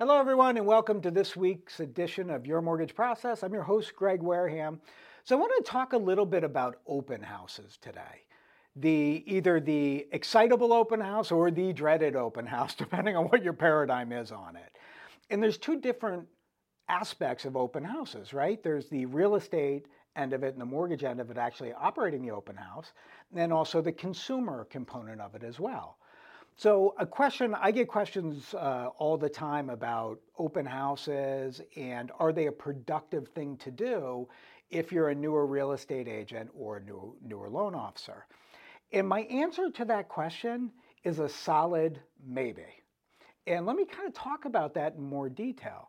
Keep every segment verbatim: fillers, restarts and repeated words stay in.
Hello, everyone, and welcome to this week's edition of Your Mortgage Process. I'm your host, Greg Wareham. So I want to talk a little bit about open houses today. The either the excitable open house or the dreaded open house, depending on what your paradigm is on it. And there's two different aspects of open houses, right? There's the real estate end of it and the mortgage end of it actually operating the open house, and then also the consumer component of it as well. So a question, I get questions uh, all the time about open houses and are they a productive thing to do if you're a newer real estate agent or a new, newer loan officer? And my answer to that question is a solid maybe. And let me kind of talk about that in more detail.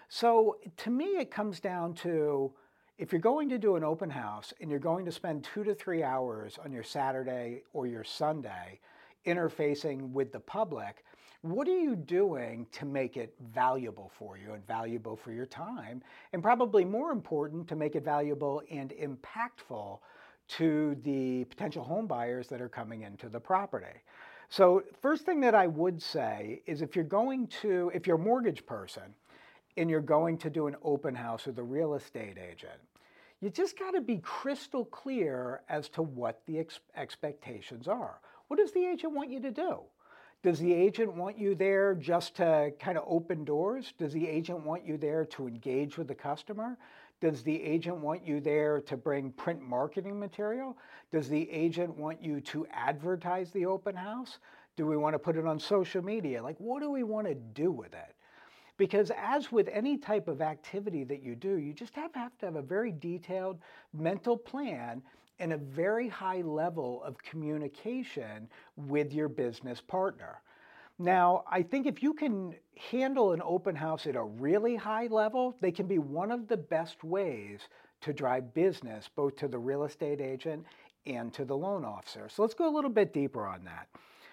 So to me, it comes down to if you're going to do an open house and you're going to spend two to three hours on your Saturday or your Sunday interfacing with the public, what are you doing to make it valuable for you and valuable for your time? And probably more important, to make it valuable and impactful to the potential home buyers that are coming into the property. So first thing that I would say is if you're going to, if you're a mortgage person and you're going to do an open house with a real estate agent, you just got to be crystal clear as to what the ex- expectations are. What does the agent want you to do? Does the agent want you there just to kind of open doors? Does the agent want you there to engage with the customer? Does the agent want you there to bring print marketing material? Does the agent want you to advertise the open house? Do we want to put it on social media? Like, what do we want to do with it? Because as with any type of activity that you do, you just have, have to have a very detailed mental plan and a very high level of communication with your business partner. Now, I think if you can handle an open house at a really high level, they can be one of the best ways to drive business, both to the real estate agent and to the loan officer. So let's go a little bit deeper on that.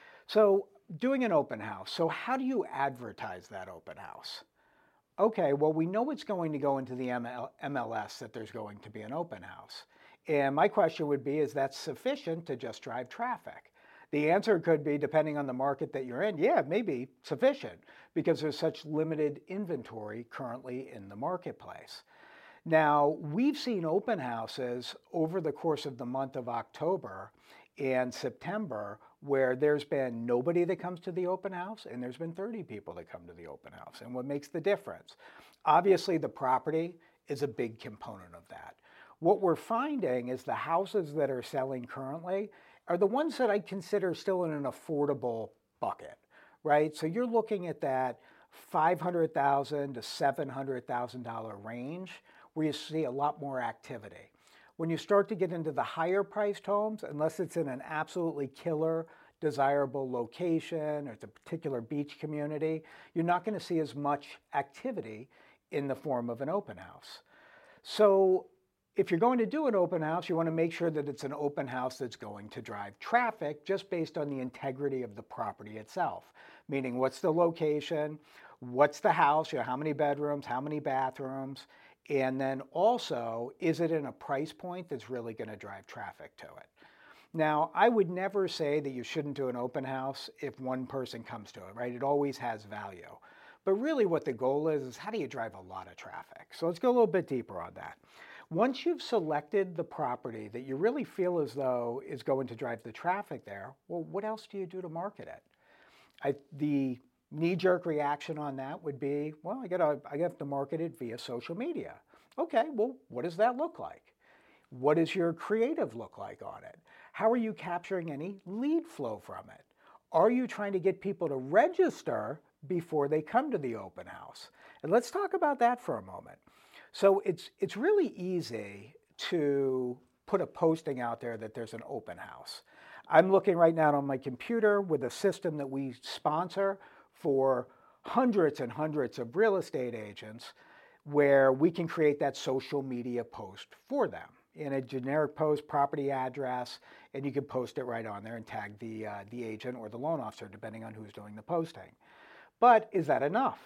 So doing an open house. So how do you advertise that open house? Okay, well, we know it's going to go into the M L S that there's going to be an open house. And my question would be, is that sufficient to just drive traffic? The answer could be, depending on the market that you're in, yeah, maybe sufficient because there's such limited inventory currently in the marketplace. Now, we've seen open houses over the course of the month of October and September where there's been nobody that comes to the open house and there's been thirty people that come to the open house. And what makes the difference? Obviously, the property is a big component of that. What we're finding is the houses that are selling currently are the ones that I consider still in an affordable bucket, right? So you're looking at that five hundred thousand dollars to seven hundred thousand dollars range where you see a lot more activity. When you start to get into the higher priced homes, unless it's in an absolutely killer, desirable location or it's a particular beach community, you're not going to see as much activity in the form of an open house. So if you're going to do an open house, you want to make sure that it's an open house that's going to drive traffic just based on the integrity of the property itself. Meaning, what's the location, what's the house, you know, how many bedrooms, how many bathrooms, and then also, is it in a price point that's really going to drive traffic to it? Now, I would never say that you shouldn't do an open house if one person comes to it, right? It always has value. But really what the goal is, is how do you drive a lot of traffic? So let's go a little bit deeper on that. Once you've selected the property that you really feel as though is going to drive the traffic there, well, what else do you do to market it? I, the knee-jerk reaction on that would be, well, I gotta, I have to market it via social media. Okay, well, what does that look like? What does your creative look like on it? How are you capturing any lead flow from it? Are you trying to get people to register before they come to the open house? And let's talk about that for a moment. So it's, it's really easy to put a posting out there that there's an open house. I'm looking right now on my computer with a system that we sponsor for hundreds and hundreds of real estate agents where we can create that social media post for them in a generic post, property address, and you can post it right on there and tag the, uh, the agent or the loan officer, depending on who's doing the posting. But is that enough?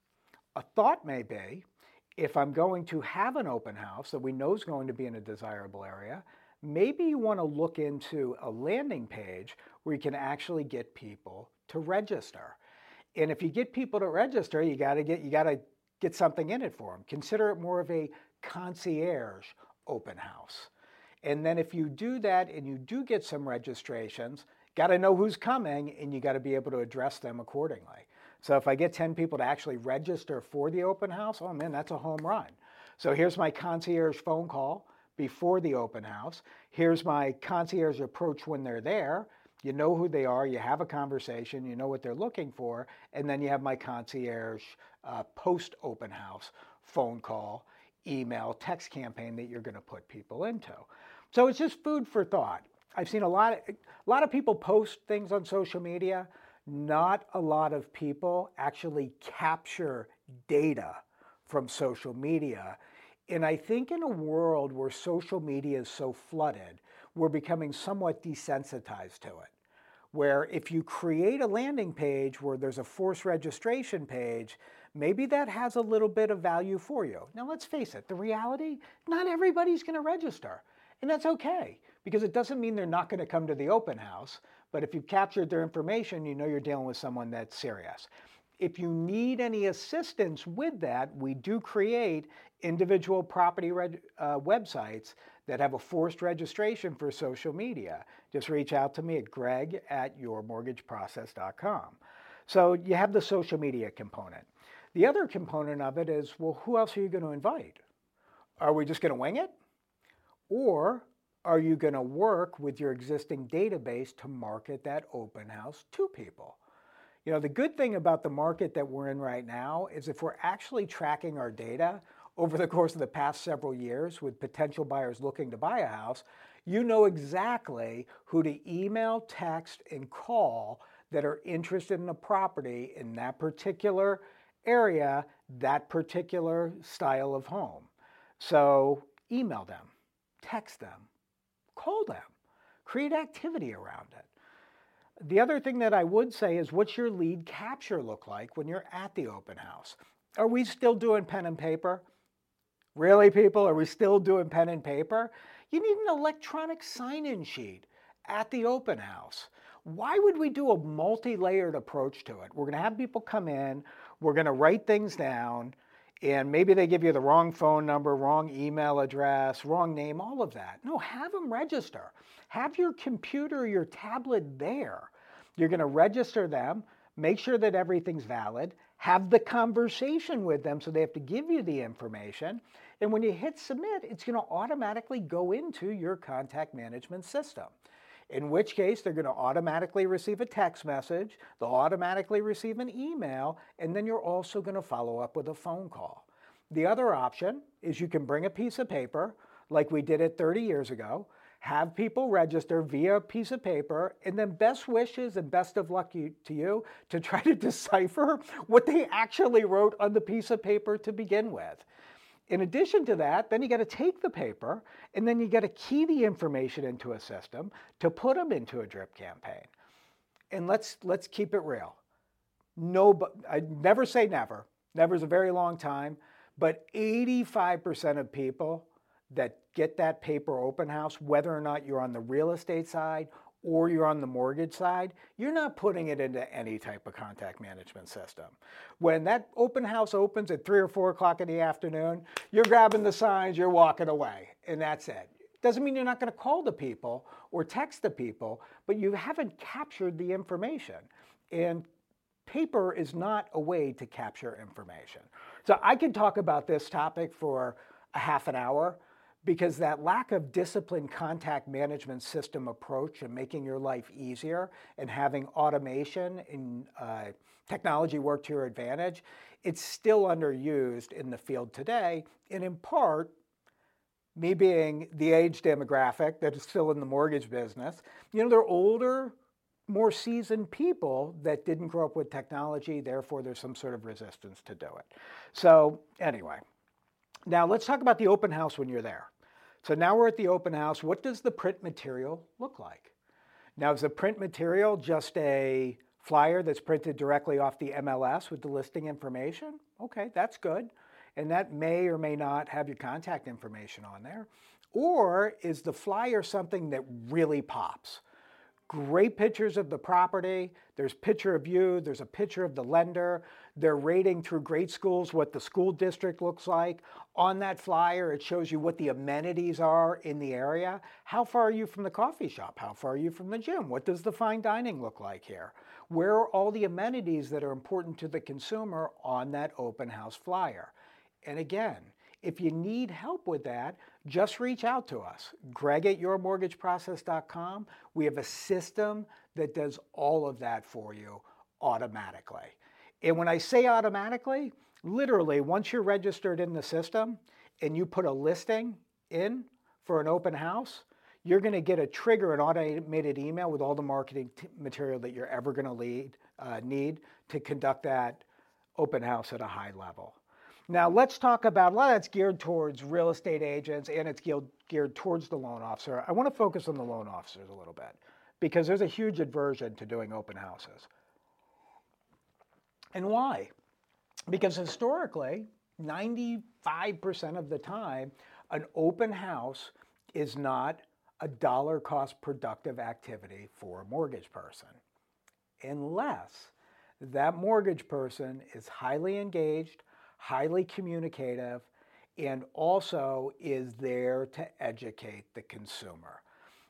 A thought may be, if I'm going to have an open house that we know is going to be in a desirable area, maybe you want to look into a landing page where you can actually get people to register. And if you get people to register, you got to get you got to get something in it for them. Consider it more of a concierge open house. And then if you do that and you do get some registrations, got to know who's coming and you got to be able to address them accordingly. So if I get ten people to actually register for the open house, oh man, that's a home run. So here's my concierge phone call before the open house. Here's my concierge approach when they're there. You know who they are, you have a conversation, you know what they're looking for, and then you have my concierge uh, post-open house phone call, email, text campaign that you're going to put people into. So it's just food for thought. I've seen a lot of, a lot of people post things on social media. Not a lot of people actually capture data from social media. And I think in a world where social media is so flooded, we're becoming somewhat desensitized to it. Where if you create a landing page where there's a forced registration page, maybe that has a little bit of value for you. Now let's face it, the reality, not everybody's going to register. And that's okay, because it doesn't mean they're not going to come to the open house. But if you've captured their information, you know you're dealing with someone that's serious. If you need any assistance with that, we do create individual property reg- uh, websites that have a forced registration for social media. Just reach out to me at greg at your mortgage process dot com. So you have the social media component. The other component of it is, well, who else are you going to invite? Are we just going to wing it? Or are you going to work with your existing database to market that open house to people? You know, the good thing about the market that we're in right now is if we're actually tracking our data over the course of the past several years with potential buyers looking to buy a house, you know exactly who to email, text, and call that are interested in a property in that particular area, that particular style of home. So email them, text them, call them, create activity around it. The other thing that I would say is, what's your lead capture look like when you're at the open house? Are we still doing pen and paper? Really, people? Are we still doing pen and paper? You need an electronic sign-in sheet at the open house. Why would we do a multi-layered approach to it? We're going to have people come in, we're going to write things down, and maybe they give you the wrong phone number, wrong email address, wrong name, all of that. No, have them register. Have your computer or your tablet there. You're going to register them, make sure that everything's valid, have the conversation with them so they have to give you the information. And when you hit submit, it's going to automatically go into your contact management system. In which case, they're going to automatically receive a text message, they'll automatically receive an email, and then you're also going to follow up with a phone call. The other option is you can bring a piece of paper, like we did it thirty years ago, have people register via a piece of paper, and then best wishes and best of luck you, to you to try to decipher what they actually wrote on the piece of paper to begin with. In addition to that, then you got to take the paper and then you got to key the information into a system to put them into a drip campaign. And let's let's keep it real. No, I never say never. Never is a very long time, but eighty-five percent of people that get that paper open house, whether or not you're on the real estate side or you're on the mortgage side, you're not putting it into any type of contact management system. When that open house opens at three or four o'clock in the afternoon, you're grabbing the signs, you're walking away, and that's it. Doesn't mean you're not going to call the people or text the people, but you haven't captured the information. And paper is not a way to capture information. So I could talk about this topic for a half an hour, because that lack of disciplined contact management system approach and making your life easier and having automation and uh, technology work to your advantage, it's still underused in the field today. And in part, me being the age demographic that is still in the mortgage business, you know, they're older, more seasoned people that didn't grow up with technology, therefore there's some sort of resistance to do it. So anyway, now let's talk about the open house when you're there. So now we're at the open house. What does the print material look like? Now, is the print material just a flyer that's printed directly off the M L S with the listing information? Okay, that's good. And that may or may not have your contact information on there. Or is the flyer something that really pops? Great pictures of the property. There's picture of you. There's a picture of the lender. They're rating through great schools what the school district looks like. On that flyer, it shows you what the amenities are in the area. How far are you from the coffee shop? How far are you from the gym? What does the fine dining look like here? Where are all the amenities that are important to the consumer on that open house flyer? And again, if you need help with that, just reach out to us, Greg at your mortgage process dot com. We have a system that does all of that for you automatically. And when I say automatically, literally, once you're registered in the system and you put a listing in for an open house, you're going to get a trigger, an automated email with all the marketing t- material that you're ever going to lead, uh, need to conduct that open house at a high level. Now let's talk about, a lot of that's geared towards real estate agents and it's geared, geared towards the loan officer. I want to focus on the loan officers a little bit because there's a huge aversion to doing open houses. And why? Because historically, ninety-five percent of the time, an open house is not a dollar cost productive activity for a mortgage person, unless that mortgage person is highly engaged, highly communicative, and also is there to educate the consumer.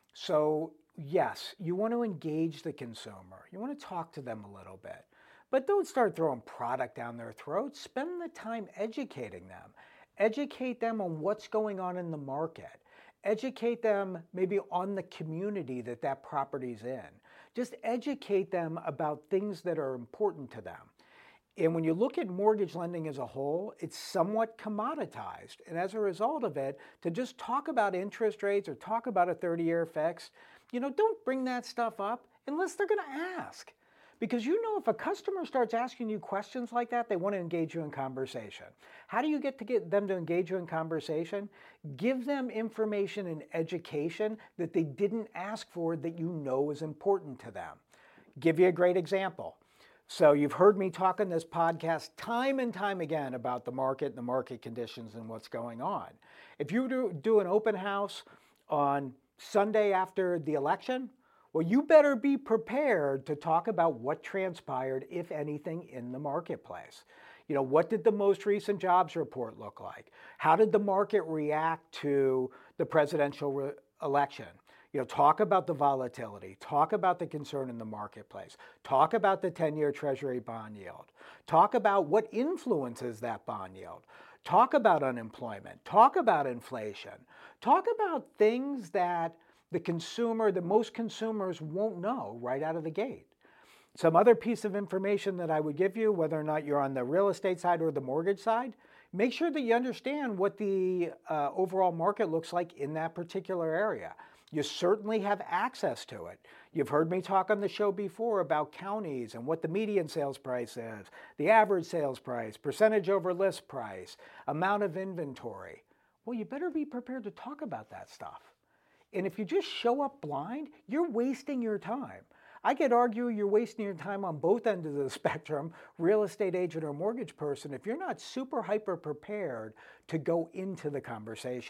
So yes, you want to engage the consumer. You want to talk to them a little bit, but don't start throwing product down their throats. Spend the time educating them. Educate them on what's going on in the market. Educate them maybe on the community that that property's in. Just educate them about things that are important to them. And when you look at mortgage lending as a whole, it's somewhat commoditized. And as a result of it, to just talk about interest rates or talk about a thirty-year fix, you know, don't bring that stuff up unless they're going to ask. Because you know, if a customer starts asking you questions like that, they want to engage you in conversation. How do you get to get them to engage you in conversation? Give them information and education that they didn't ask for that you know is important to them. Give you a great example. So you've heard me talk on this podcast time and time again about the market, the market conditions, and what's going on. If you do, do an open house on Sunday after the election, well, you better be prepared to talk about what transpired, if anything, in the marketplace. You know, what did the most recent jobs report look like? How did the market react to the presidential re- election? You know, talk about the volatility, talk about the concern in the marketplace, talk about the ten-year Treasury bond yield, talk about what influences that bond yield, talk about unemployment, talk about inflation, talk about things that the consumer, that most consumers won't know right out of the gate. Some other piece of information that I would give you, whether or not you're on the real estate side or the mortgage side, make sure that you understand what the uh, overall market looks like in that particular area. You certainly have access to it. You've heard me talk on the show before about counties and what the median sales price is, the average sales price, percentage over list price, amount of inventory. Well, you better be prepared to talk about that stuff. And if you just show up blind, you're wasting your time. I could argue you're wasting your time on both ends of the spectrum, real estate agent or mortgage person, if you're not super hyper prepared to go into the conversation.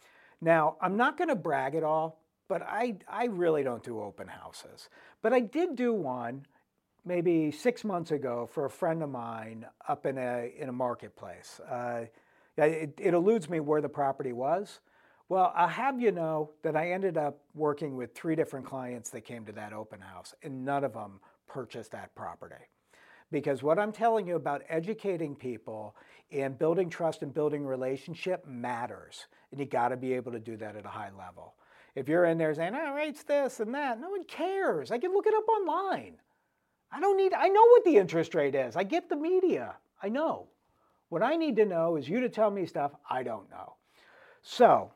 Now, I'm not going to brag at all, but I, I really don't do open houses. But I did do one maybe six months ago for a friend of mine up in a, in a marketplace. Uh, it, it eludes me where the property was. Well, I'll have you know that I ended up working with three different clients that came to that open house, and none of them purchased that property. Because what I'm telling you about educating people and building trust and building relationship matters. And you got to be able to do that at a high level. If you're in there saying, oh, rates this and that, no one cares. I can look it up online. I don't need, I know what the interest rate is. I get the media. I know. What I need to know is you to tell me stuff I don't know. So,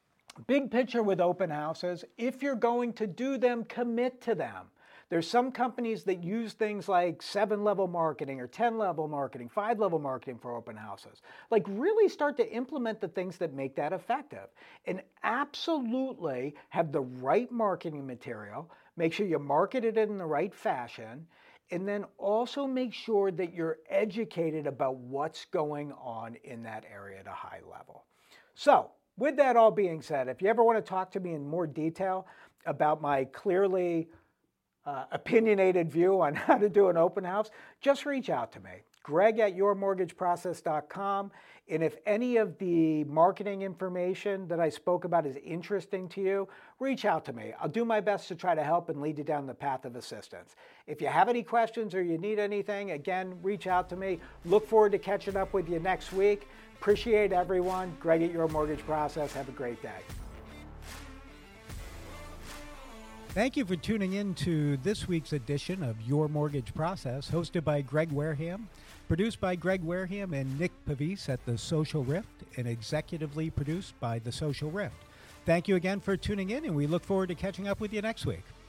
big picture with open houses, if you're going to do them, commit to them. There's some companies that use things like seven-level marketing or ten-level marketing, five-level marketing for open houses. Like really start to implement the things that make that effective. And absolutely have the right marketing material. Make sure you market it in the right fashion. And then also make sure that you're educated about what's going on in that area at a high level. So, with that all being said, if you ever want to talk to me in more detail about my Clearly uh, opinionated view on how to do an open house, just reach out to me, Greg at your mortgage process dot com. And if any of the marketing information that I spoke about is interesting to you, reach out to me. I'll do my best to try to help and lead you down the path of assistance. If you have any questions or you need anything, again, reach out to me. Look forward to catching up with you next week. Appreciate everyone. Greg at Your Mortgage Process. Have a great day. Thank you for tuning in to this week's edition of Your Mortgage Process, hosted by Greg Wareham, produced by Greg Wareham and Nick Pavese at The Social Rift, and executively produced by The Social Rift. Thank you again for tuning in, and we look forward to catching up with you next week.